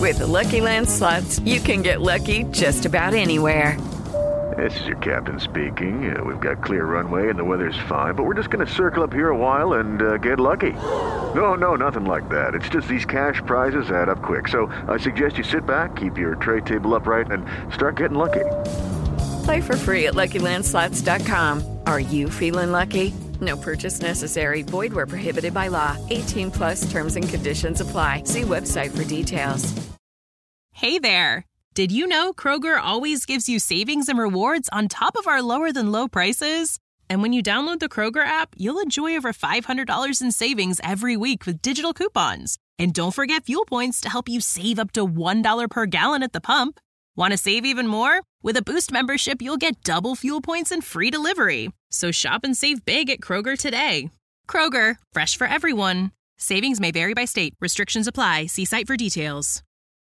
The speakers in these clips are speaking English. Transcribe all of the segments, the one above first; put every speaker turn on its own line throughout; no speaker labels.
With the Lucky Land Slots, you can get lucky just about anywhere.
This is your captain speaking. We've got clear runway and the weather's fine, but we're just going to circle up here a while and get lucky. No, nothing like that. It's just these cash prizes add up quick. So I suggest you sit back, keep your tray table upright, and start getting lucky.
Play for free at LuckyLandSlots.com. Are you feeling lucky? No purchase necessary. Void where prohibited by law. 18 plus terms and conditions apply. See website for details.
Hey there. Did you know Kroger always gives you savings and rewards on top of our lower than low prices? And when you download the Kroger app, you'll enjoy over $500 in savings every week with digital coupons. And don't forget fuel points to help you save up to $1 per gallon at the pump. Want to save even more? With a Boost membership, you'll get double fuel points and free delivery. So shop and save big at Kroger today. Kroger, fresh for everyone. Savings may vary by state. Restrictions apply. See site for details.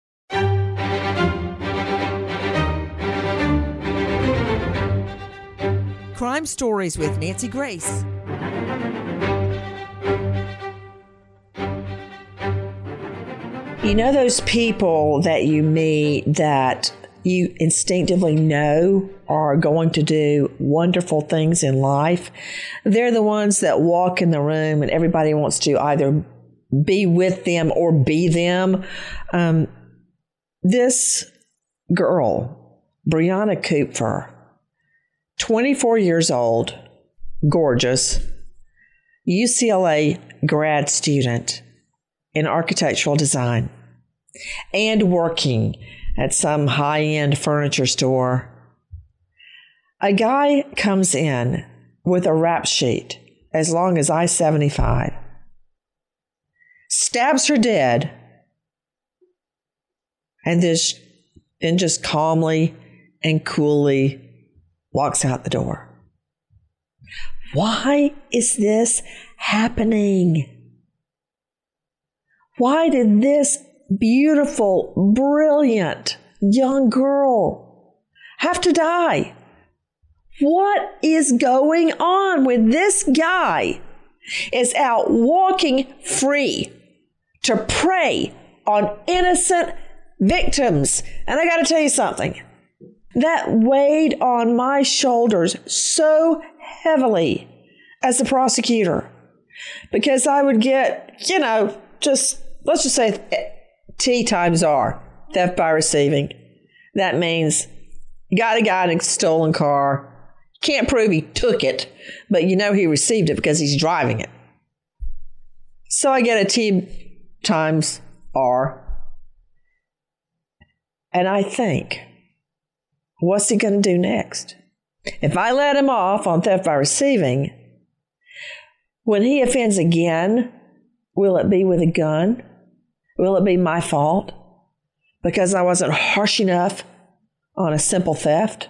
Crime Stories with Nancy Grace. You know those people that you meet that you instinctively know are going to do wonderful things in life? They're the ones that walk in the room and everybody wants to either be with them or be them. This girl, Brianna Kupfer, 24 years old, gorgeous, UCLA grad student in architectural design, and working at some high-end furniture store. A guy comes in with a rap sheet as long as I-75, stabs her dead, and then just calmly and coolly walks out the door. Why is this happening? Why did this beautiful, brilliant young girl have to die? What is going on when this guy is out walking free to prey on innocent victims? And I got to tell you something. That weighed on my shoulders so heavily as a prosecutor, because I would get, let's just say T times R, theft by receiving. That means you got a guy in a stolen car. Can't prove he took it, but he received it because he's driving it. So I get a T times R. And I think, what's he going to do next? If I let him off on theft by receiving, when he offends again, will it be with a gun? Will it be my fault because I wasn't harsh enough on a simple theft?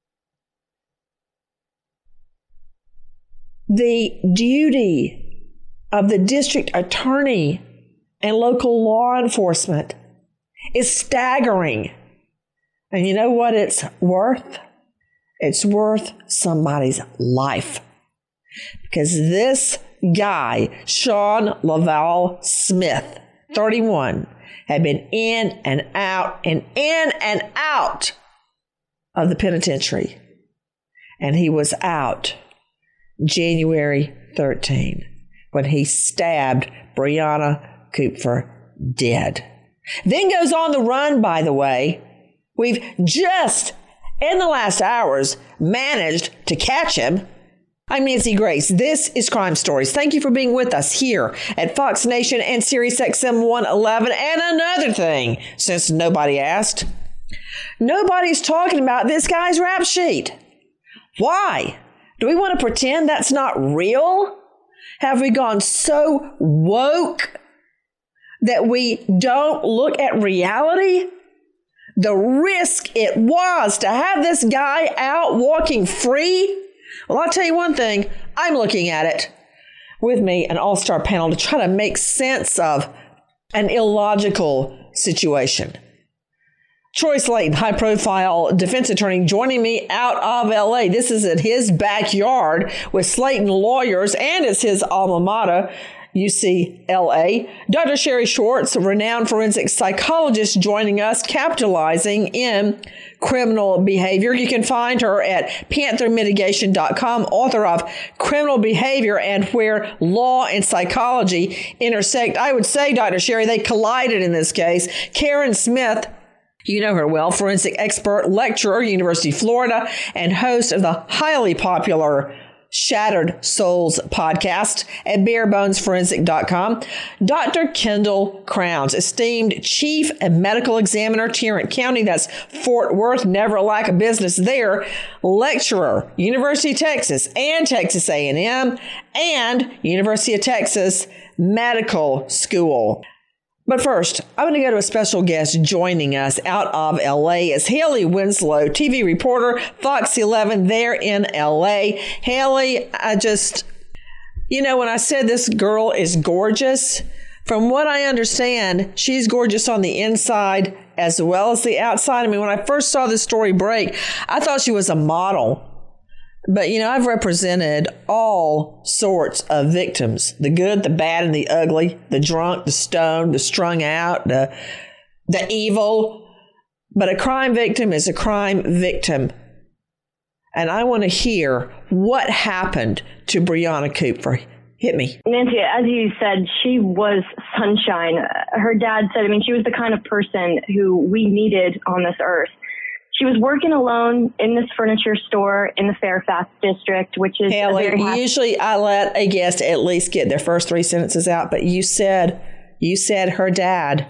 The duty of the district attorney and local law enforcement is staggering. And you know what it's worth? It's worth somebody's life. Because this guy, Sean Laval Smith, 31, had been in and out of the penitentiary. And he was out January 13 when he stabbed Brianna Kupfer dead. Then goes on the run, by the way. We've just, in the last hours, managed to catch him. I'm Nancy Grace. This is Crime Stories. Thank you for being with us here at Fox Nation and Sirius XM 111. And another thing, since nobody asked, nobody's talking about this guy's rap sheet. Why? Do we want to pretend that's not real? Have we gone so woke that we don't look at reality? The risk it was to have this guy out walking free. Well, I'll tell you one thing. I'm looking at it with me, an all-star panel, to try to make sense of an illogical situation. Troy Slaton, high-profile defense attorney, joining me out of L.A. This is at his backyard with Slaton lawyers, and it's his alma mater. UCLA. Dr. Sherry Schwartz, renowned forensic psychologist, joining us, capitalizing in criminal behavior. You can find her at panthermitigation.com, author of Criminal Behavior and Where Law and Psychology Intersect. I would say, Dr. Sherry, they collided in this case. Karen Smith, you know her well, forensic expert, lecturer, University of Florida, and host of the highly popular Shattered Souls podcast at barebonesforensic.com. Dr. Kendall Crowns, esteemed chief and medical examiner, Tarrant County, that's Fort Worth, never a lack of business there, lecturer, University of Texas and Texas A&M, and University of Texas Medical School. But first, I'm going to go to a special guest joining us out of L.A. is Haley Winslow, TV reporter, Fox 11 there in L.A. Haley, when I said this girl is gorgeous, from what I understand, she's gorgeous on the inside as well as the outside. I mean, when I first saw this story break, I thought she was a model. But, I've represented all sorts of victims, the good, the bad, and the ugly, the drunk, the stoned, the strung out, the evil. But a crime victim is a crime victim. And I want to hear what happened to Brianna Cooper. Hit me.
Nancy, as you said, she was sunshine. Her dad said, she was the kind of person who we needed on this earth. She was working alone in this furniture store in the Fairfax district, which is
Haley, usually I let a guest at least get their first three sentences out, but you said her dad,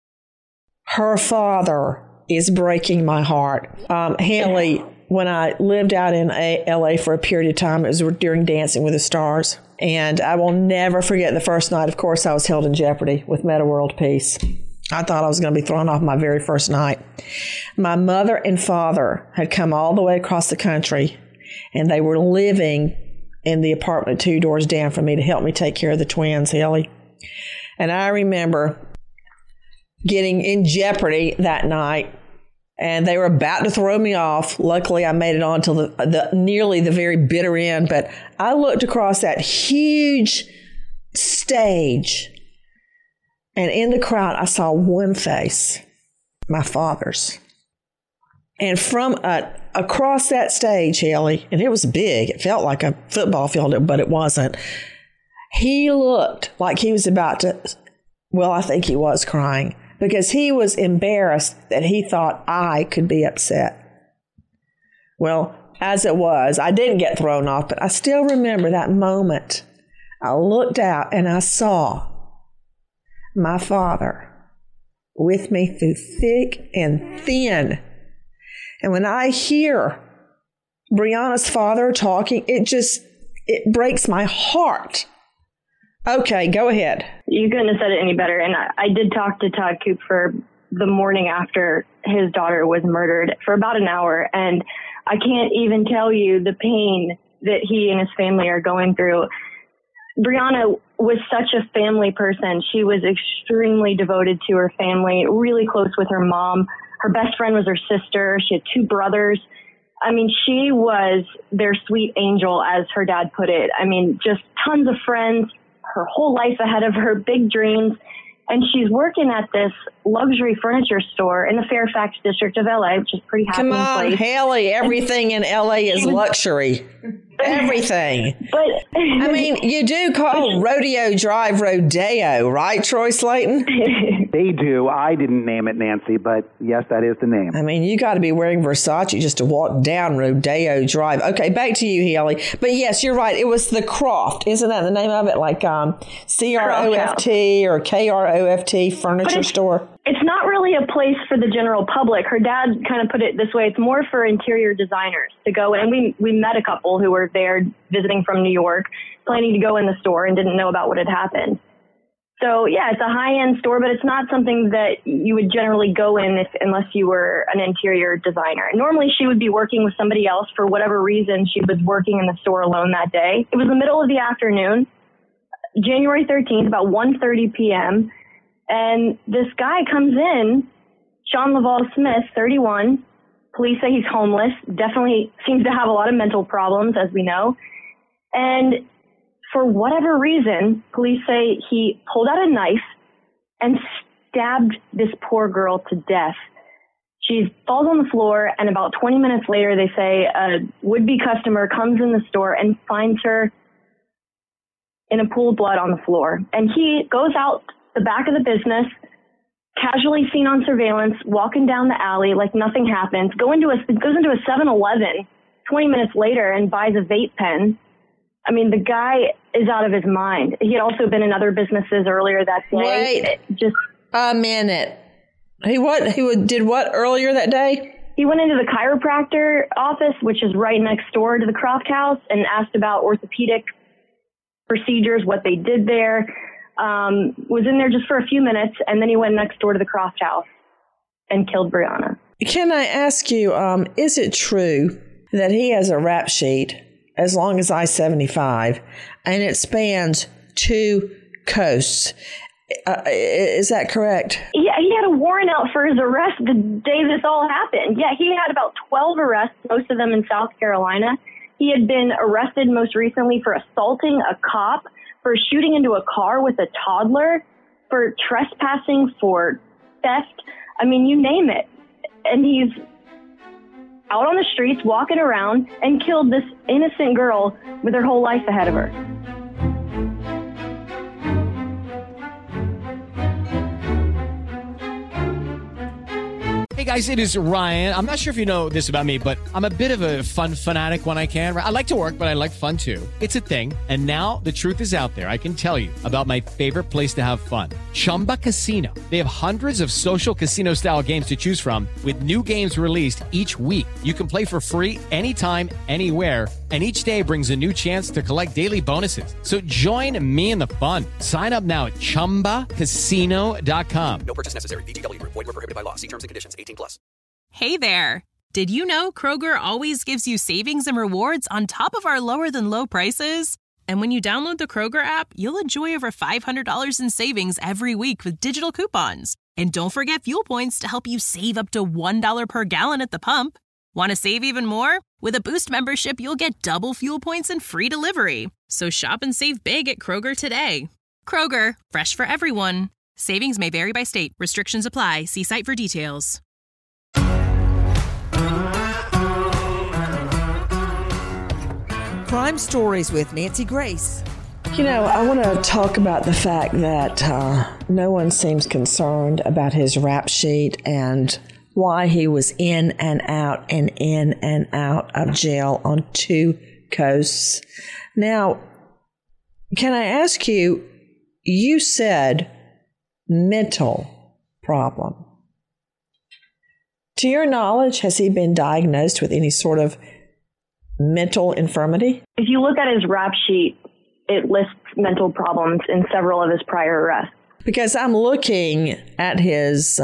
her father is breaking my heart. Haley, when I lived out in LA for a period of time, it was during Dancing with the Stars. And I will never forget the first night, of course, I was held in jeopardy with Meta World Peace. I thought I was going to be thrown off my very first night. My mother and father had come all the way across the country, and they were living in the apartment 2 doors down from me to help me take care of the twins, Haley. And I remember getting in jeopardy that night, and they were about to throw me off. Luckily, I made it on till the nearly the very bitter end, but I looked across that huge stage, and in the crowd, I saw one face, my father's. And from across that stage, Haley, and it was big. It felt like a football field, but it wasn't. He looked like he was about to, I think he was crying because he was embarrassed that he thought I could be upset. Well, as it was, I didn't get thrown off, but I still remember that moment. I looked out and I saw my father with me through thick and thin. And when I hear Brianna's father talking, it breaks my heart. Okay, go ahead.
You couldn't have said it any better. And I did talk to Todd Cooper the morning after his daughter was murdered for about an hour. And I can't even tell you the pain that he and his family are going through. Brianna was such a family person. She was extremely devoted to her family, really close with her mom. Her best friend was her sister. She had 2 brothers. She was their sweet angel, as her dad put it. Just tons of friends, her whole life ahead of her, big dreams. And she's working at this luxury furniture store in the Fairfax district of LA, which is a pretty happening place.
Come on, Haley, everything in LA is luxury. Everything.
But
you do call Rodeo Drive Rodeo, right, Troy Slayton?
They do. I didn't name it, Nancy, but yes, that is the name.
You got to be wearing Versace just to walk down Rodeo Drive. Okay, back to you, Haley. But yes, you're right. It was the Croft. Isn't that the name of it? Like CROFT or KROFT furniture store?
It's not really a place for the general public. Her dad kind of put it this way. It's more for interior designers to go in. And we met a couple who were there visiting from New York, planning to go in the store and didn't know about what had happened. So, yeah, it's a high-end store, but it's not something that you would generally go in unless you were an interior designer. Normally, she would be working with somebody else. For whatever reason, she was working in the store alone that day. It was the middle of the afternoon, January 13th, about 1:30 p.m., and this guy comes in, Sean Laval Smith, 31. Police say he's homeless, definitely seems to have a lot of mental problems, as we know. And for whatever reason, police say he pulled out a knife and stabbed this poor girl to death. She falls on the floor, and about 20 minutes later, they say a would-be customer comes in the store and finds her in a pool of blood on the floor. And he goes out the back of the business, casually seen on surveillance, walking down the alley like nothing happens, goes into a 7-Eleven 20 minutes later and buys a vape pen. I mean, the guy is out of his mind. He had also been in other businesses earlier that day.
Wait a minute. He did what earlier that day?
He went into the chiropractor office, which is right next door to the Croft House, and asked about orthopedic procedures, what they did there. Was in there just for a few minutes, and then he went next door to the Croft House and killed Brianna.
Can I ask you, is it true that he has a rap sheet as long as I-75, and it spans 2 coasts? Is that correct?
Yeah, he had a warrant out for his arrest the day this all happened. Yeah, he had about 12 arrests, most of them in South Carolina. He had been arrested most recently for assaulting a cop, for shooting into a car with a toddler, for trespassing, for theft. I mean, you name it. And he's out on the streets, walking around, and killed this innocent girl with her whole life ahead of her.
Hey guys, it is Ryan. I'm not sure if you know this about me, but I'm a bit of a fun fanatic when I can. I like to work, but I like fun too. It's a thing. And now the truth is out there. I can tell you about my favorite place to have fun. Chumba Casino. They have hundreds of social casino style games to choose from with new games released each week. You can play for free anytime, anywhere. And each day brings a new chance to collect daily bonuses. So join me in the fun. Sign up now at ChumbaCasino.com.
No purchase necessary. VGW. Void where prohibited by law. See terms and conditions. 18+.
Hey there. Did you know Kroger always gives you savings and rewards on top of our lower than low prices? And when you download the Kroger app, you'll enjoy over $500 in savings every week with digital coupons. And don't forget fuel points to help you save up to $1 per gallon at the pump. Want to save even more? With a Boost membership, you'll get double fuel points and free delivery. So shop and save big at Kroger today. Kroger, fresh for everyone. Savings may vary by state. Restrictions apply. See site for details.
Crime Stories with Nancy Grace.
You know, I want to talk about the fact that no one seems concerned about his rap sheet and why he was in and out of jail on 2 coasts. Now, can I ask you, you said mental problem. To your knowledge, has he been diagnosed with any sort of mental infirmity?
If you look at his rap sheet, it lists mental problems in several of his prior arrests.
Because I'm looking at his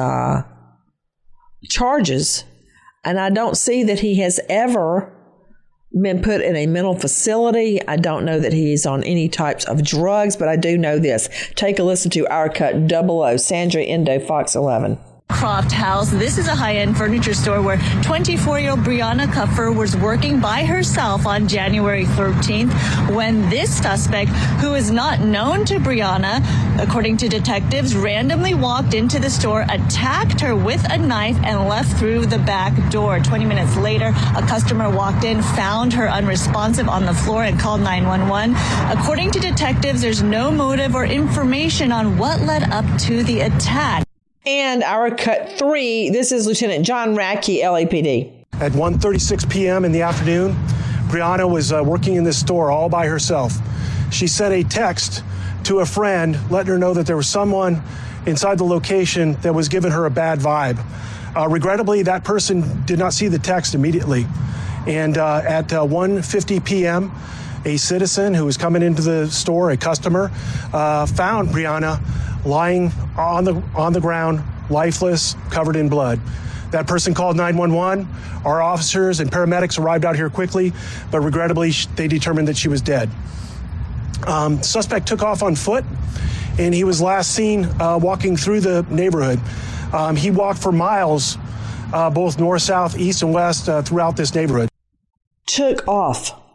charges, and I don't see that he has ever been put in a mental facility. I don't know that he's on any types of drugs, but I do know this. Take a listen to Our Cut 00, Sandra Indo, Fox 11.
Croft House. This is a high-end furniture store where 24-year-old Brianna Kupfer was working by herself on January 13th when this suspect, who is not known to Brianna, according to detectives, randomly walked into the store, attacked her with a knife, and left through the back door. 20 minutes later, a customer walked in, found her unresponsive on the floor, and called 911. According to detectives, there's no motive or information on what led up to the attack.
And Our Cut 3, this is Lieutenant John Radke, LAPD.
At 1:36 p.m. in the afternoon, Brianna was working in this store all by herself. She sent a text to a friend letting her know that there was someone inside the location that was giving her a bad vibe. Regrettably, that person did not see the text immediately. And at 1:50 p.m., a citizen who was coming into the store, a customer, found Brianna lying on the ground, lifeless, covered in blood. That person called 911. Our officers and paramedics arrived out here quickly, but regrettably, they determined that she was dead. Suspect took off on foot, and he was last seen walking through the neighborhood. He walked for miles, both north, south, east, and west throughout this neighborhood.
Took off.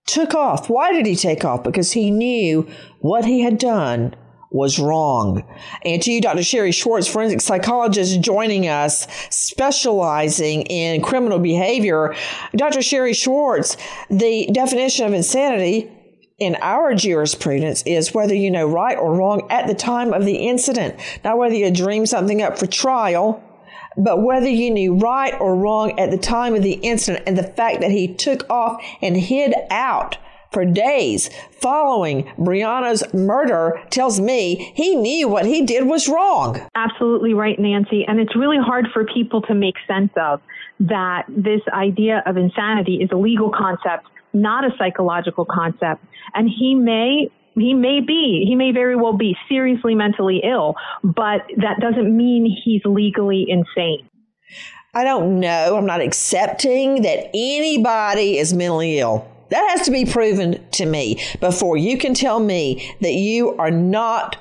took off. Why did he take off? Because he knew what he had done was wrong. And to you, Dr. Sherry Schwartz, forensic psychologist joining us, specializing in criminal behavior. Dr. Sherry Schwartz, the definition of insanity in our jurisprudence is whether you know right or wrong at the time of the incident, not whether you dream something up for trial, but whether you knew right or wrong at the time of the incident. And the fact that he took off and hid out for days following Breonna's murder tells me he knew what he did was wrong.
Absolutely right, Nancy. And it's really hard for people to make sense of that this idea of insanity is a legal concept, not a psychological concept. And he may very well be seriously mentally ill, but that doesn't mean he's legally insane.
I don't know. I'm not accepting that anybody is mentally ill. That has to be proven to me before you can tell me that you are not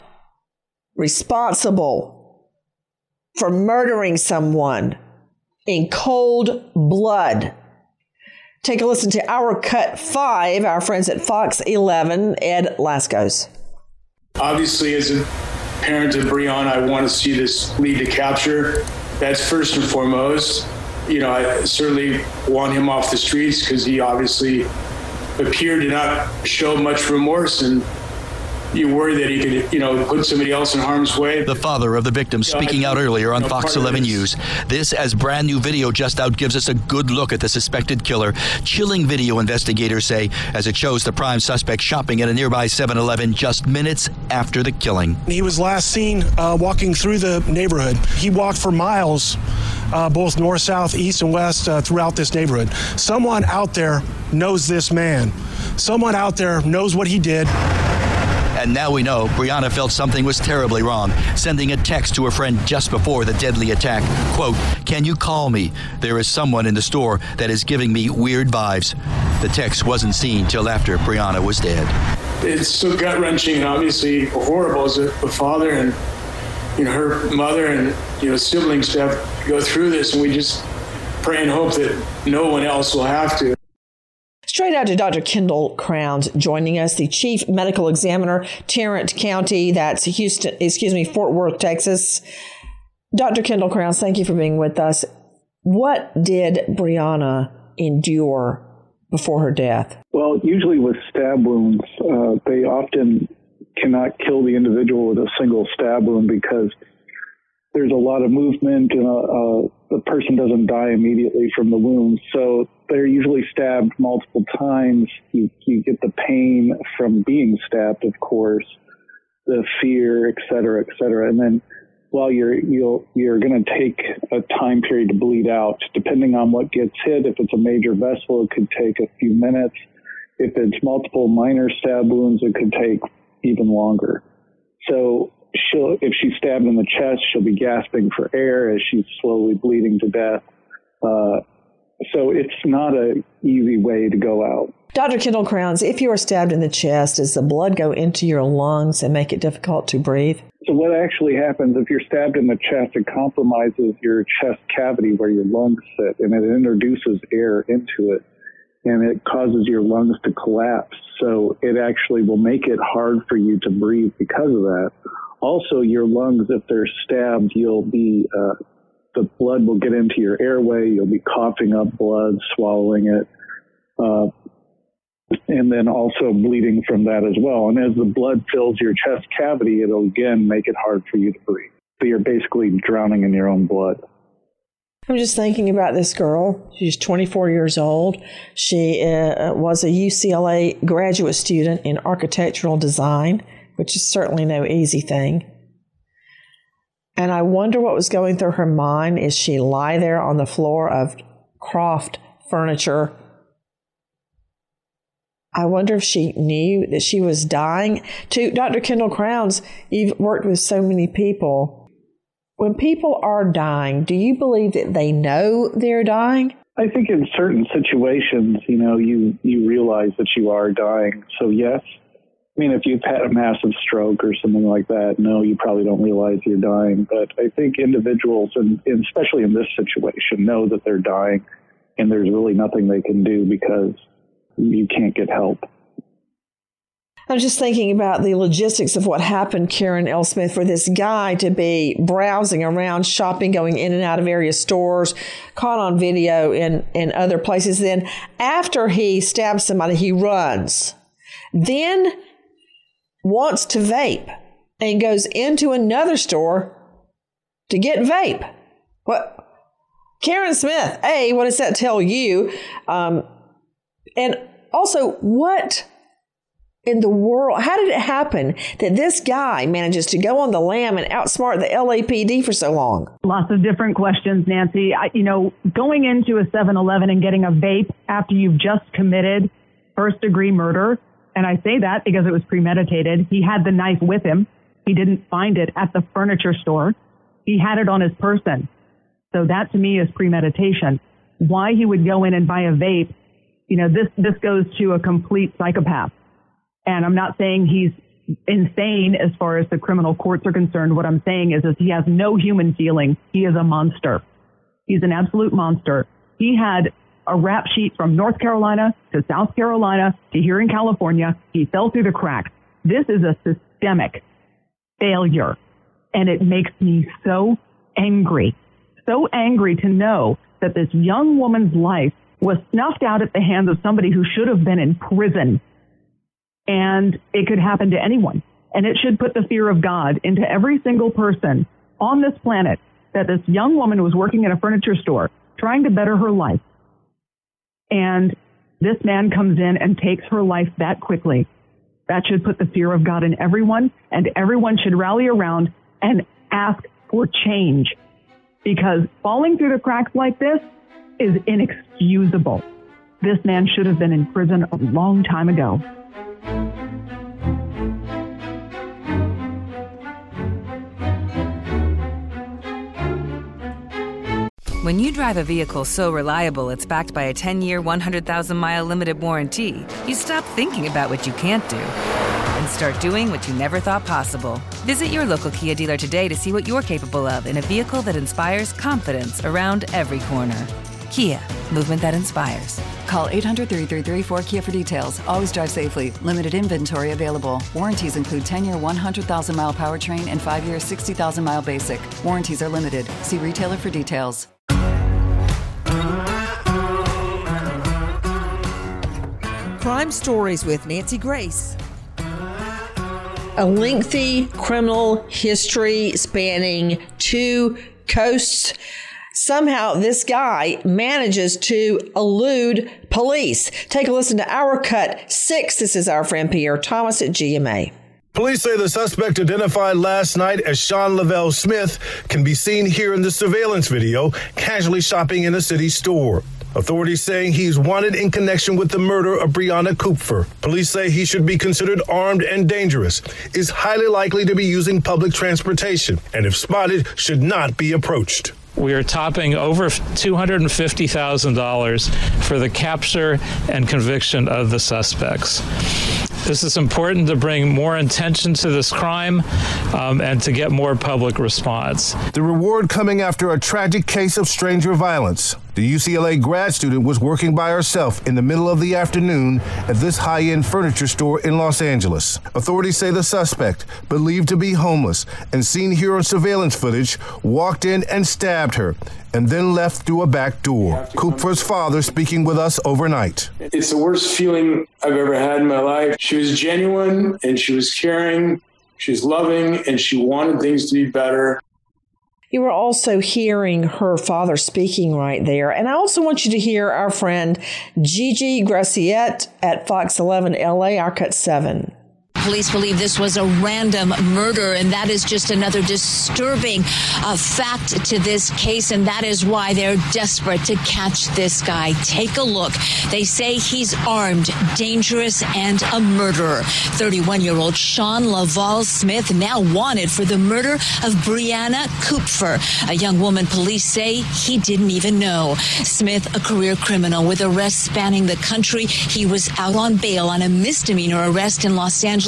responsible for murdering someone in cold blood. Take a listen to our Cut 5, our friends at Fox 11, Ed Laskos.
Obviously, as a parent of Breonna, I want to see this lead to capture. That's first and foremost. I certainly want him off the streets because he obviously appeared to not show much remorse, and you worry that he could, put somebody else in harm's way.
The father of the victim speaking out earlier on Fox 11 News. This, as brand new video just out, gives us a good look at the suspected killer. Chilling video, investigators say, as it shows the prime suspect shopping at a nearby 7-Eleven just minutes after the killing.
He was last seen walking through the neighborhood. He walked for miles, both north, south, east, and west throughout this neighborhood. Someone out there knows this man. Someone out there knows what he did.
And now we know Breonna felt something was terribly wrong, sending a text to a friend just before the deadly attack. Quote, "Can you call me? There is someone in the store that is giving me weird vibes." The text wasn't seen till after Breonna was dead.
It's so gut-wrenching and obviously horrible as a father and her mother and siblings to have to go through this, and we just pray and hope that no one else will have to.
Straight out to Dr. Kendall Crowns joining us, the chief medical examiner, Tarrant County, that's Fort Worth, Texas. Dr. Kendall Crowns, thank you for being with us. What did Breonna endure before her death?
Well, usually with stab wounds, they often cannot kill the individual with a single stab wound because there's a lot of movement and the person doesn't die immediately from the wound. So they're usually stabbed multiple times. You get the pain from being stabbed, of course, the fear, et cetera, and then while you're going to take a time period to bleed out, depending on what gets hit. If it's a major vessel, it could take a few minutes. If it's multiple minor stab wounds, it could take even longer. So if she's stabbed in the chest, she'll be gasping for air as she's slowly bleeding to death. So it's not an easy way to go out.
Dr. Kendall Crowns, if you are stabbed in the chest, does the blood go into your lungs and make it difficult to breathe?
So what actually happens if you're stabbed in the chest, it compromises your chest cavity where your lungs sit, and it introduces air into it, and it causes your lungs to collapse. So it actually will make it hard for you to breathe because of that. Also, your lungs, if they're stabbed, you'll be the blood will get into your airway. You'll be coughing up blood, swallowing it, and then also bleeding from that as well. And as the blood fills your chest cavity, it'll again make it hard for you to breathe. So you're basically drowning in your own blood.
I'm just thinking about this girl. She's 24 years old. She was a UCLA graduate student in architectural design, which is certainly no easy thing. And I wonder what was going through her mind as she lie there on the floor of Croft Furniture. I wonder if she knew that she was dying. To Dr. Kendall Crowns, you've worked with so many people. When people are dying, do you believe that they know they're dying?
I think in certain situations, you realize that you are dying. So yes. I mean, if you've had a massive stroke or something like that, no, you probably don't realize you're dying. But I think individuals, and especially in this situation, know that they're dying, and there's really nothing they can do because you can't get help.
I'm just thinking about the logistics of what happened, Karen L. Smith, for this guy to be browsing around, shopping, going in and out of various stores, caught on video in other places. Then after he stabs somebody, he runs, then wants to vape and goes into another store to get vape. What? Karen Smith, A, what does that tell you? And also, what in the world, how did it happen that this guy manages to go on the lam and outsmart the LAPD for so long?
Lots of different questions, Nancy. Going into a 7-Eleven and getting a vape after you've just committed first-degree murder, and I say that because it was premeditated. He had the knife with him. He didn't find it at the furniture store. He had it on his person. So that to me is premeditation. Why he would go in and buy a vape, this goes to a complete psychopath. And I'm not saying he's insane as far as the criminal courts are concerned. What I'm saying is he has no human feeling. He is a monster. He's an absolute monster. He had a rap sheet from North Carolina to South Carolina to here in California. He fell through the cracks. This is a systemic failure. And it makes me so angry to know that this young woman's life was snuffed out at the hands of somebody who should have been in prison. And it could happen to anyone. And it should put the fear of God into every single person on this planet that this young woman was working in a furniture store trying to better her life. And this man comes in and takes her life that quickly. That should put the fear of God in everyone, and everyone should rally around and ask for change. Because falling through the cracks like this is inexcusable. This man should have been in prison a long time ago.
When you drive a vehicle so reliable it's backed by a 10-year, 100,000-mile limited warranty, you stop thinking about what you can't do and start doing what you never thought possible. Visit your local Kia dealer today to see what you're capable of in a vehicle that inspires confidence around every corner. Kia, movement that inspires.
Call 800-333-4KIA for details. Always drive safely. Limited inventory available. Warranties include 10-year, 100,000-mile powertrain and 5-year, 60,000-mile basic. Warranties are limited. See retailer for details.
Crime Stories with Nancy Grace.
A lengthy criminal history spanning 2 coasts. Somehow this guy manages to elude police. Take a listen to our cut 6. This is our friend Pierre Thomas at GMA.
Police say the suspect identified last night as Sean Lavelle Smith can be seen here in the surveillance video, casually shopping in a city store. Authorities saying he's wanted in connection with the murder of Brianna Kupfer. Police say he should be considered armed and dangerous, is highly likely to be using public transportation, and if spotted, should not be approached.
We are topping over $250,000 for the capture and conviction of the suspects. This is important to bring more attention to this crime and to get more public response.
The reward coming after a tragic case of stranger violence. The UCLA grad student was working by herself in the middle of the afternoon at this high-end furniture store in Los Angeles. Authorities say the suspect, believed to be homeless and seen here on surveillance footage, walked in and stabbed her and then left through a back door. Kupfer's father speaking with us overnight.
It's the worst feeling I've ever had in my life. She was genuine and she was caring, she was loving, and she wanted things to be better.
You were also hearing her father speaking right there. And I also want you to hear our friend Gigi Graciette at Fox 11 LA, our cut 7.
Police believe this was a random murder, and that is just another disturbing fact to this case, and that is why they're desperate to catch this guy. Take a look. They say he's armed, dangerous, and a murderer. 31-year-old Sean Lavelle Smith, now wanted for the murder of Brianna Kupfer, a young woman police say he didn't even know. Smith, a career criminal with arrests spanning the country. He was out on bail on a misdemeanor arrest in Los Angeles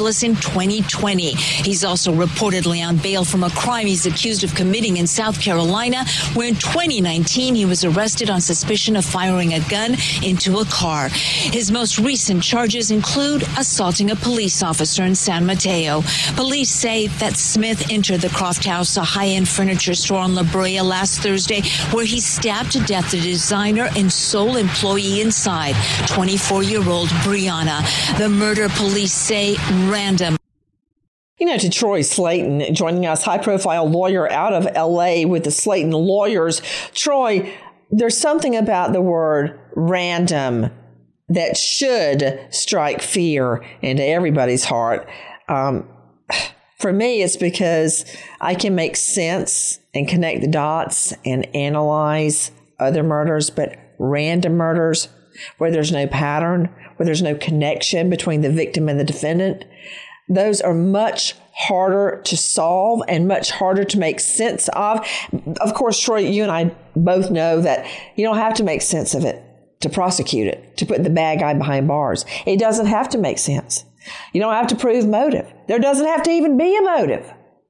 Angeles in 2020. He's also reportedly on bail from a crime he's accused of committing in South Carolina, where in 2019 he was arrested on suspicion of firing a gun into a car. His most recent charges include assaulting a police officer in San Mateo. Police say that Smith entered the Croft House, a high-end furniture store on La Brea last Thursday, where he stabbed to death the designer and sole employee inside, 24-year-old Brianna. The murder, police say, random.
You know, to Troy Slaton, joining us, high-profile lawyer out of L.A. with the Slaton Lawyers. Troy, there's something about the word random that should strike fear into everybody's heart. For me, it's because I can make sense and connect the dots and analyze other murders, but random murders where there's no pattern, where there's no connection between the victim and the defendant, those are much harder to solve and much harder to make sense of. Of course, Troy, you and I both know that you don't have to make sense of it to prosecute it, to put the bad guy behind bars. It doesn't have to make sense. You don't have to prove motive. There doesn't have to even be a motive.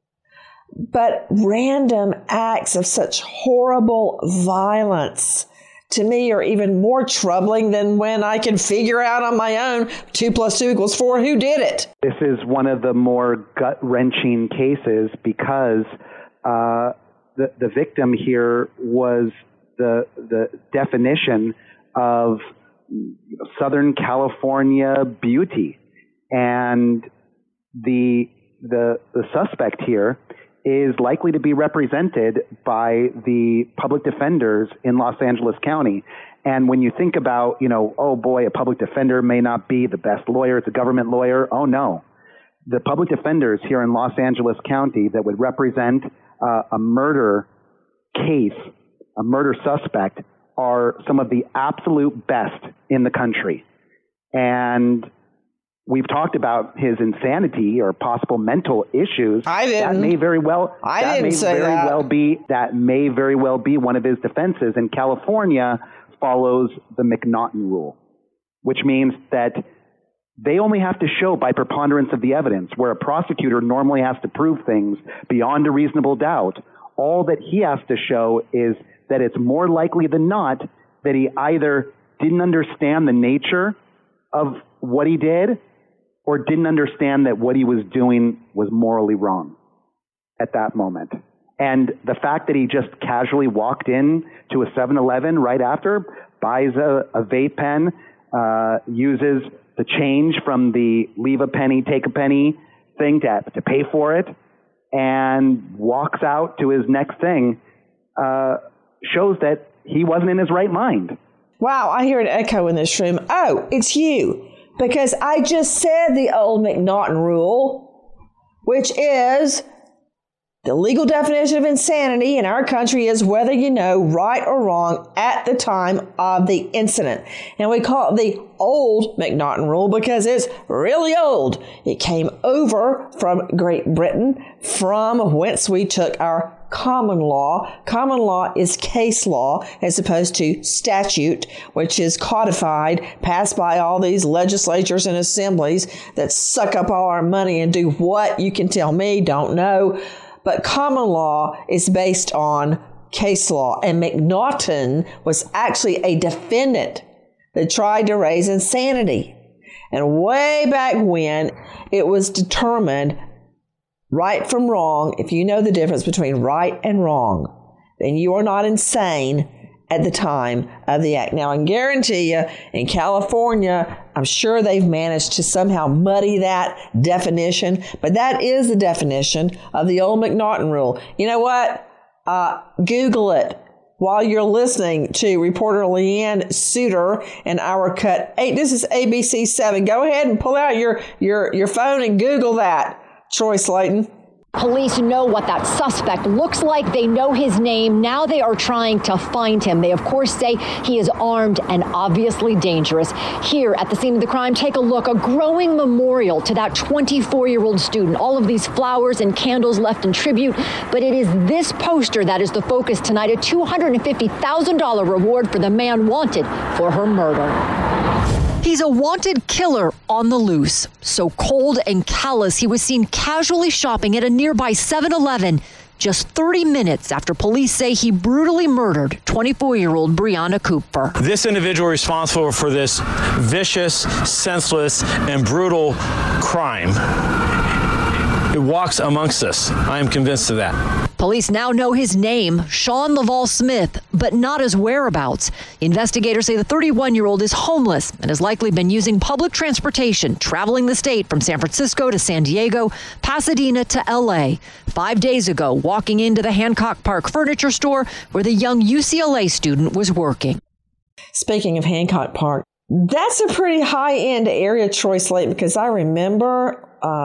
But random acts of such horrible violence, to me, are even more troubling than when I can figure out on my own 2 + 2 = 4 who did it.
This is one of the more gut-wrenching cases because the victim here was the definition of Southern California beauty, and the suspect here is likely to be represented by the public defenders in Los Angeles County. And when you think about, oh boy, a public defender may not be the best lawyer, it's a government lawyer. Oh no. The public defenders here in Los Angeles County that would represent a murder case, a murder suspect, are some of the absolute best in the country. And we've talked about his insanity or possible mental issues.
I didn't.
That may very well.
I didn't say that.
That may very well be one of his defenses. And California follows the McNaughton rule, which means that they only have to show by preponderance of the evidence, where a prosecutor normally has to prove things beyond a reasonable doubt. All that he has to show is that it's more likely than not that he either didn't understand the nature of what he did or didn't understand that what he was doing was morally wrong at that moment. And the fact that he just casually walked in to a 7-Eleven right after, buys a vape pen, uses the change from the leave a penny, take a penny thing to pay for it, and walks out to his next thing, shows that he wasn't in his right mind.
Wow, I hear an echo in this room. Oh, it's you. Because I just said the old McNaughton rule, which is the legal definition of insanity in our country is whether you know right or wrong at the time of the incident. And we call it the old McNaughton rule because it's really old. It came over from Great Britain, from whence we took our common law. Common law is case law as opposed to statute, which is codified, passed by all these legislatures and assemblies that suck up all our money and do what? You can tell me, don't know. But common law is based on case law. And McNaughton was actually a defendant that tried to raise insanity. And way back when, it was determined right from wrong. If you know the difference between right and wrong, then you are not insane at the time of the act. Now, I can guarantee you, in California, I'm sure they've managed to somehow muddy that definition, but that is the definition of the old McNaughton rule. You know what? Google it while you're listening to reporter Leanne Suter and our Cut 8. This is ABC 7. Go ahead and pull out your phone and Google that. Troy Slaton.
Police know what that suspect looks like. They know his name. Now they are trying to find him. They, of course, say he is armed and obviously dangerous. Here at the scene of the crime, take a look. A growing memorial to that 24-year-old student. All of these flowers and candles left in tribute. But it is this poster that is the focus tonight. A $250,000 reward for the man wanted for her murder. He's a wanted killer on the loose. So cold and callous, he was seen casually shopping at a nearby 7-Eleven just 30 minutes after police say he brutally murdered 24-year-old Brianna Cooper.
This individual responsible for this vicious, senseless, and brutal crime, it walks amongst us. I am convinced of that.
Police now know his name, Sean Laval Smith, but not his whereabouts. Investigators say the 31-year-old is homeless and has likely been using public transportation, traveling the state from San Francisco to San Diego, Pasadena to L.A. 5 days ago, walking into the Hancock Park furniture store where the young UCLA student was working.
Speaking of Hancock Park, that's a pretty high-end area, Troy Slate, because I remember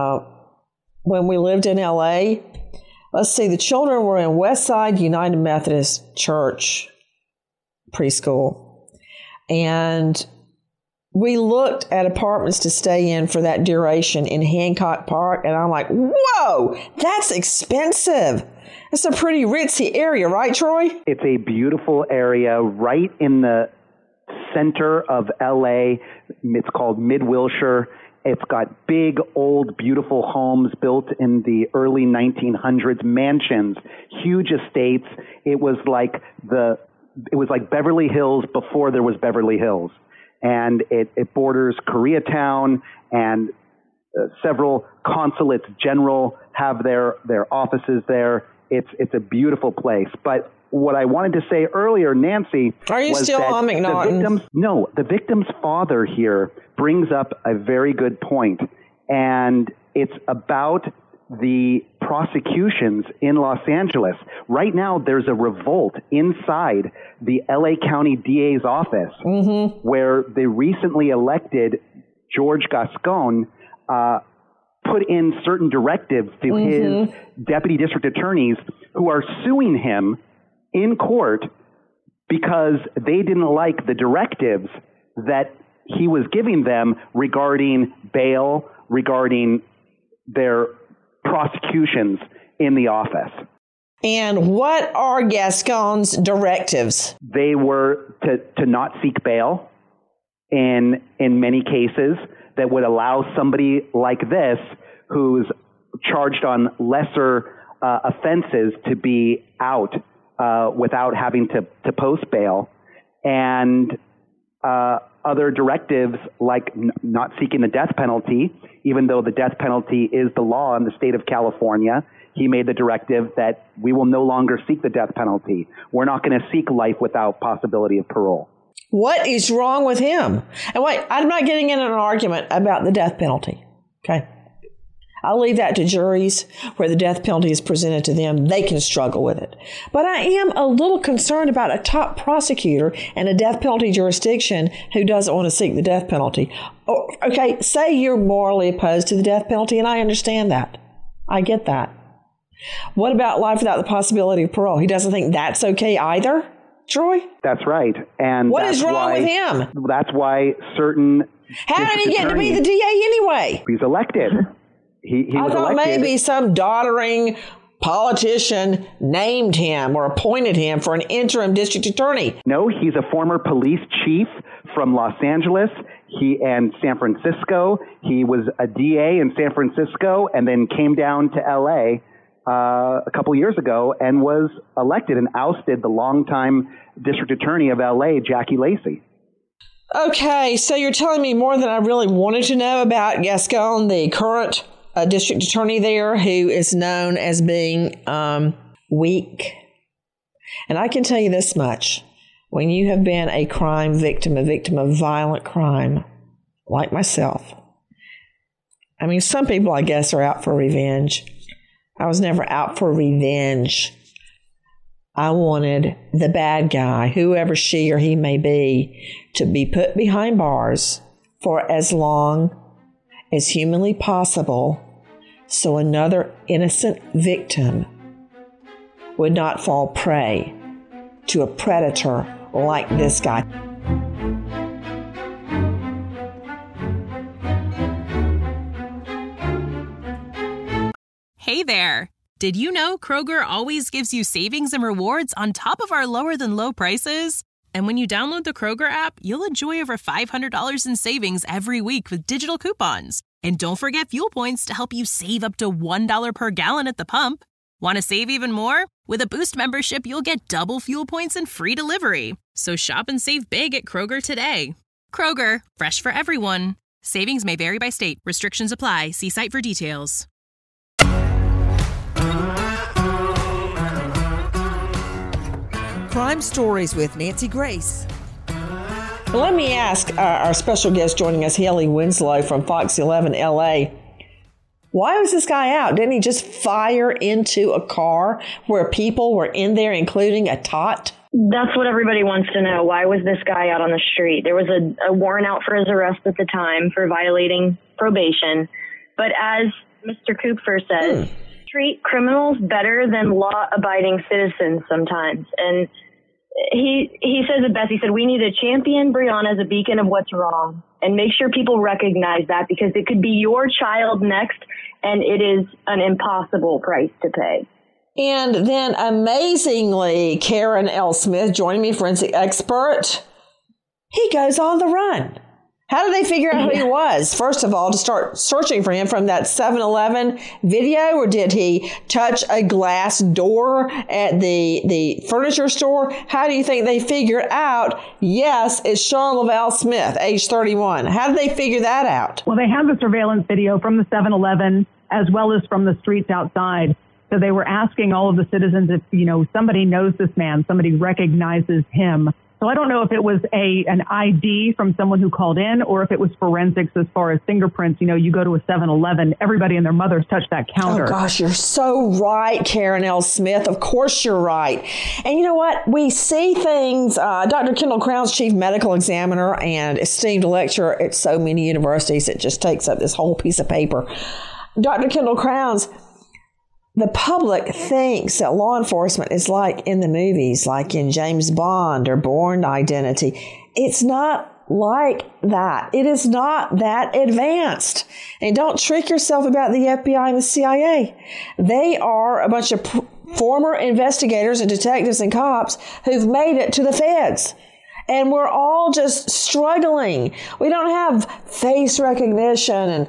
when we lived in L.A., let's see, the children were in Westside United Methodist Church preschool. And we looked at apartments to stay in for that duration in Hancock Park. And I'm like, whoa, that's expensive. It's a pretty ritzy area, right, Troy?
It's a beautiful area right in the center of LA. It's called Mid-Wilshire. It's got big, old, beautiful homes built in the early 1900s, mansions, huge estates. It was like Beverly Hills before there was Beverly Hills. And it borders Koreatown, and several consulates general have their offices there. It's a beautiful place. But what I wanted to say earlier, Nancy,
are you still on McNaughton?
The victim's father here brings up a very good point, and it's about the prosecutions in Los Angeles. Right now, there's a revolt inside the LA County DA's office, where the recently elected George Gascon put in certain directives to his deputy district attorneys who are suing him in court because they didn't like the directives that he was giving them regarding bail, regarding their prosecutions in the office.
And what are Gascon's directives?
They were to not seek bail in many cases, that would allow somebody like this, who's charged on lesser offenses, to be out without having to post bail, and other directives like not seeking the death penalty, even though the death penalty is the law in the state of California. He made the directive that we will no longer seek the death penalty. We're not going to seek life without possibility of parole.
What is wrong with him? And wait, I'm not getting in an argument about the death penalty. Okay. I'll leave that to juries where the death penalty is presented to them. They can struggle with it. But I am a little concerned about a top prosecutor in a death penalty jurisdiction who doesn't want to seek the death penalty. Okay, say you're morally opposed to the death penalty, and I understand that. I get that. What about life without the possibility of parole? He doesn't think that's okay either, Troy?
That's right. And
what is wrong with him?
That's why certain...
How did he get to be the DA anyway?
He's elected. He was
thought
elected.
Maybe some doddering politician named him or appointed him for an interim district attorney.
No, he's a former police chief from Los Angeles and San Francisco. He was a DA in San Francisco and then came down to L.A. A couple years ago and was elected and ousted the longtime district attorney of L.A., Jackie Lacey.
Okay, so you're telling me more than I really wanted to know about Gascon, the current district attorney there, who is known as being weak. And I can tell you this much. When you have been a crime victim, a victim of violent crime, like myself, I mean, some people, I guess, are out for revenge. I was never out for revenge. I wanted the bad guy, whoever she or he may be, to be put behind bars for as long as humanly possible so another innocent victim would not fall prey to a predator like this guy.
Hey there. Did you know Kroger always gives you savings and rewards on top of our lower than low prices? And when you download the Kroger app, you'll enjoy over $500 in savings every week with digital coupons. And don't forget fuel points to help you save up to $1 per gallon at the pump. Want to save even more? With a Boost membership, you'll get double fuel points and free delivery. So shop and save big at Kroger today. Kroger, fresh for everyone. Savings may vary by state. Restrictions apply. See site for details.
Crime Stories with Nancy Grace.
Well, let me ask our special guest joining us, Haley Winslow from Fox 11 LA. Why was this guy out? Didn't he just fire into a car where people were in there, including a tot?
That's what everybody wants to know. Why was this guy out on the street? There was a warrant out for his arrest at the time for violating probation. But as Mr. Kupfer says, treat criminals better than law-abiding citizens sometimes. And he says it best. He said, we need to champion Breonna as a beacon of what's wrong and make sure people recognize that, because it could be your child next, and it is an impossible price to pay.
And then, amazingly, Karen L. Smith, joining me, forensic expert, he goes on the run. How did they figure out who he was? First of all, to start searching for him from that 7-Eleven video, or did he touch a glass door at the furniture store? How do you think they figured out, yes, it's Sean Lavelle Smith, age 31? How did they figure that out?
Well, they have the surveillance video from the 7-Eleven as well as from the streets outside. So they were asking all of the citizens if, somebody knows this man, somebody recognizes him. So I don't know if it was an ID from someone who called in, or if it was forensics as far as fingerprints. You go to a 7-Eleven, everybody and their mothers touch that counter.
Oh, gosh, you're so right, Karen L. Smith. Of course you're right. And you know what? We see things. Dr. Kendall Crowns, chief medical examiner and esteemed lecturer at so many universities, it just takes up this whole piece of paper. Dr. Kendall Crowns, the public thinks that law enforcement is like in the movies, like in James Bond or Bourne Identity. It's not like that. It is not that advanced. And don't trick yourself about the FBI and the CIA. They are a bunch of former investigators and detectives and cops who've made it to the feds. And we're all just struggling. We don't have face recognition and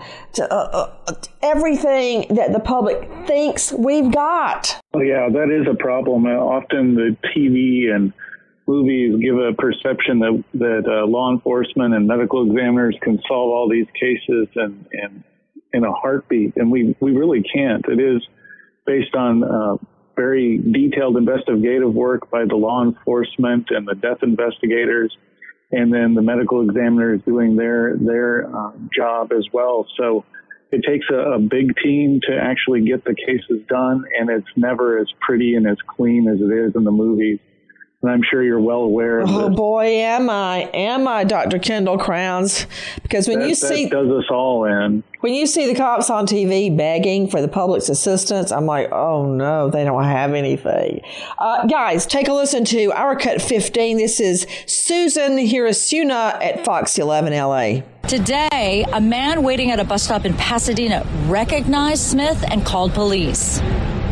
everything that the public thinks we've got.
Well, yeah, that is a problem. Often the TV and movies give a perception that law enforcement and medical examiners can solve all these cases and in a heartbeat, and we really can't. It is based on very detailed investigative work by the law enforcement and the death investigators, and then the medical examiners doing their job as well. So it takes a big team to actually get the cases done, and it's never as pretty and as clean as it is in the movies. And I'm sure you're well aware of this.
Oh, boy, am I, Dr. Kendall Crowns. Because when you see...
That does us all in.
When you see the cops on TV begging for the public's assistance, I'm like, oh, no, they don't have anything. Guys, take a listen to Our Cut 15. This is Susan Hirasuna at Fox 11 LA.
Today, a man waiting at a bus stop in Pasadena recognized Smith and called police.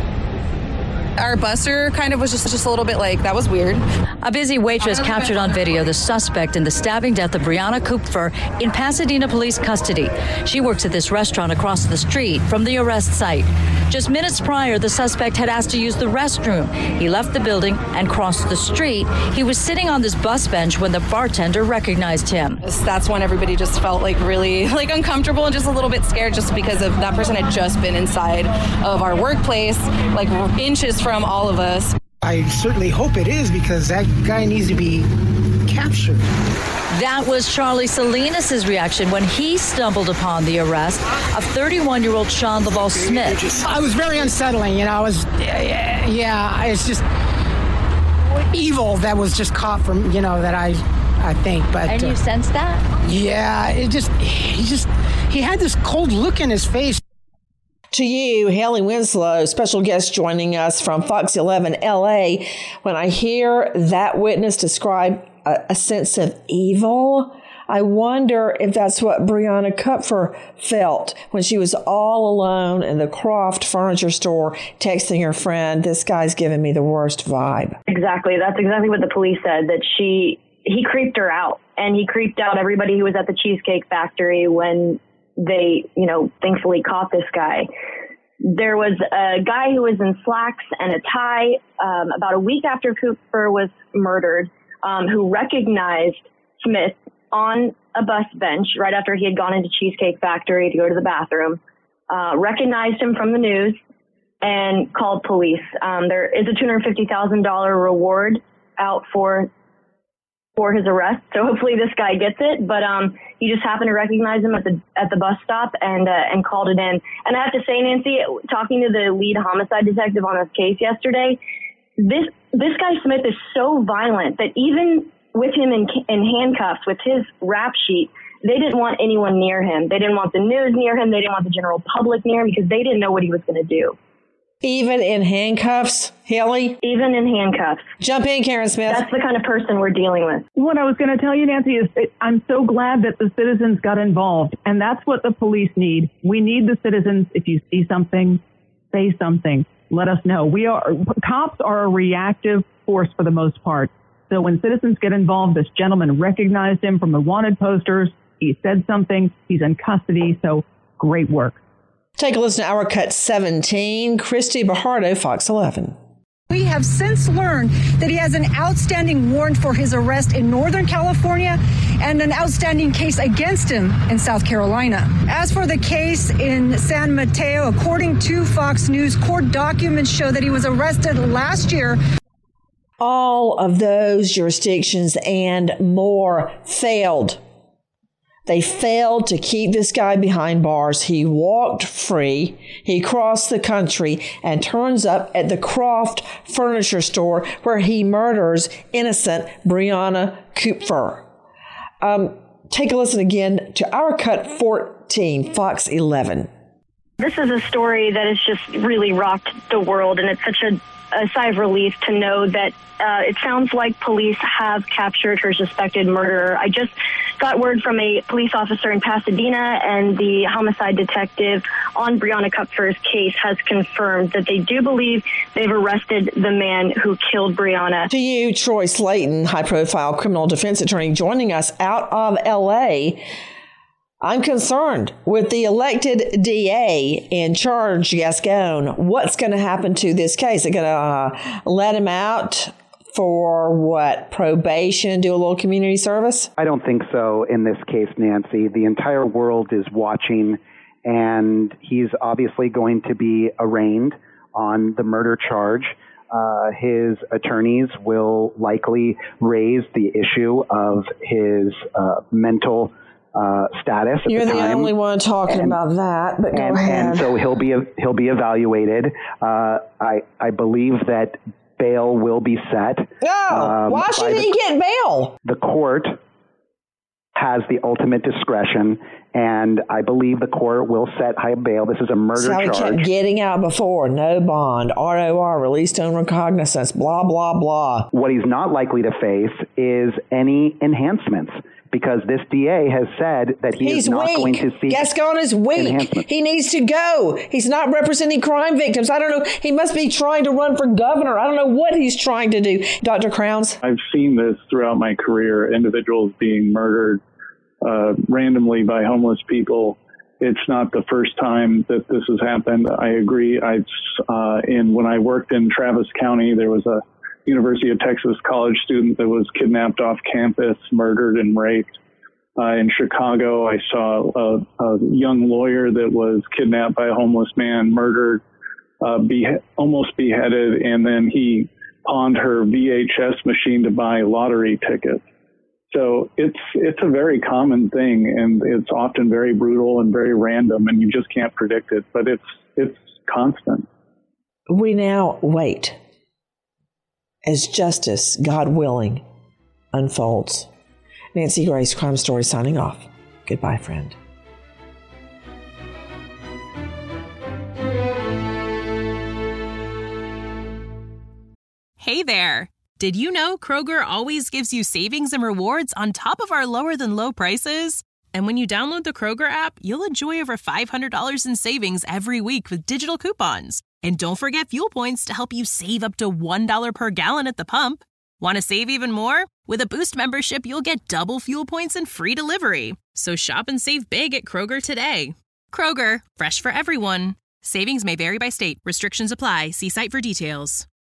Our busser kind of was just a little bit like, that was weird.
A busy waitress captured on video the suspect in the stabbing death of Breonna Kupfer in Pasadena police custody. She works at this restaurant across the street from the arrest site. Just minutes prior, the suspect had asked to use the restroom. He left the building and crossed the street. He was sitting on this bus bench when the bartender recognized him.
That's when everybody just felt really uncomfortable and just a little bit scared, just because of that person had just been inside of our workplace, inches from all of us.
I certainly hope it is, because that guy needs to be captured.
That was Charlie Salinas' reaction when he stumbled upon the arrest of 31-year-old Sean Lavelle Smith.
I was very unsettling, it's just evil that was just caught from, that I think. But
and you sensed that?
Yeah, he had this cold look in his face.
To you, Haley Winslow, special guest joining us from Fox 11 LA. When I hear that witness describe a sense of evil, I wonder if that's what Brianna Kupfer felt when she was all alone in the Croft furniture store texting her friend, "This guy's giving me the worst vibe."
Exactly. That's exactly what the police said, that he creeped her out, and he creeped out everybody who was at the Cheesecake Factory when they, thankfully caught this guy. There was a guy who was in slacks and a tie about a week after Kupfer was murdered, who recognized Smith on a bus bench right after he had gone into Cheesecake Factory to go to the bathroom, recognized him from the news, and called police. There is a $250,000 reward out for his arrest, so hopefully this guy gets it. But he just happened to recognize him at the bus stop and called it in. And I have to say, Nancy, talking to the lead homicide detective on this case yesterday, this guy Smith is so violent that even with him in handcuffs, with his rap sheet, they didn't want anyone near him. They didn't want the news near him. They didn't want the general public near him because they didn't know what he was going to do.
Even in handcuffs, Haley?
Even in handcuffs.
Jump in, Karen Smith.
That's the kind of person we're dealing with.
What I was going to tell you, Nancy, is I'm so glad that the citizens got involved, and that's what the police need. We need the citizens. If you see something, say something. Let us know. Cops are a reactive force for the most part. So when citizens get involved, this gentleman recognized him from the wanted posters. He said something. He's in custody. So great work.
Take a listen to Our Cut 17. Christy Bajardo, Fox 11.
We have since learned that he has an outstanding warrant for his arrest in Northern California and an outstanding case against him in South Carolina. As for the case in San Mateo, according to Fox News, court documents show that he was arrested last year.
All of those jurisdictions and more failed. They failed to keep this guy behind bars. He walked free. He crossed the country and turns up at the Croft furniture store where he murders innocent Brianna Kupfer. Take a listen again to Our Cut 14, Fox 11.
This is a story that has just really rocked the world, and it's such a sigh of relief to know that it sounds like police have captured her suspected murderer. I just got word from a police officer in Pasadena, and the homicide detective on Brianna Kupfer's case has confirmed that they do believe they've arrested the man who killed Brianna.
To you, Troy Slayton, high-profile criminal defense attorney, joining us out of L.A., I'm concerned with the elected DA in charge, Gascon. What's going to happen to this case? They're going to let him out for what, probation, do a little community service?
I don't think so in this case, Nancy. The entire world is watching, and he's obviously going to be arraigned on the murder charge. His attorneys will likely raise the issue of his mental status at
You're
the time.
You're the only one talking about that, but go ahead.
And so he'll be evaluated. I believe that bail will be set.
No, why should he get bail?
The court has the ultimate discretion, and I believe the court will set high bail. This is a murder charge.
He kept getting out before. No bond, ROR, released on recognizance, blah, blah, blah.
What he's not likely to face is any enhancements, because this DA has said that he's not weak. Going to seek
Gascon is weak. He needs to go. He's not representing crime victims. I don't know. He must be trying to run for governor. I don't know what he's trying to do. Dr. Crowns?
I've seen this throughout my career, individuals being murdered randomly by homeless people. It's not the first time that this has happened. I agree. When I worked in Travis County, there was a University of Texas college student that was kidnapped off campus, murdered, and raped. In Chicago, I saw a young lawyer that was kidnapped by a homeless man, murdered, almost beheaded, and then he pawned her VHS machine to buy lottery tickets. So it's a very common thing, and it's often very brutal and very random, and you just can't predict it, but it's constant.
We now wait as justice, God willing, unfolds. Nancy Grace, Crime Story, signing off. Goodbye, friend.
Hey there. Did you know Kroger always gives you savings and rewards on top of our lower than low prices? And when you download the Kroger app, you'll enjoy over $500 in savings every week with digital coupons. And don't forget fuel points to help you save up to $1 per gallon at the pump. Want to save even more? With a Boost membership, you'll get double fuel points and free delivery. So shop and save big at Kroger today. Kroger, fresh for everyone. Savings may vary by state. Restrictions apply. See site for details.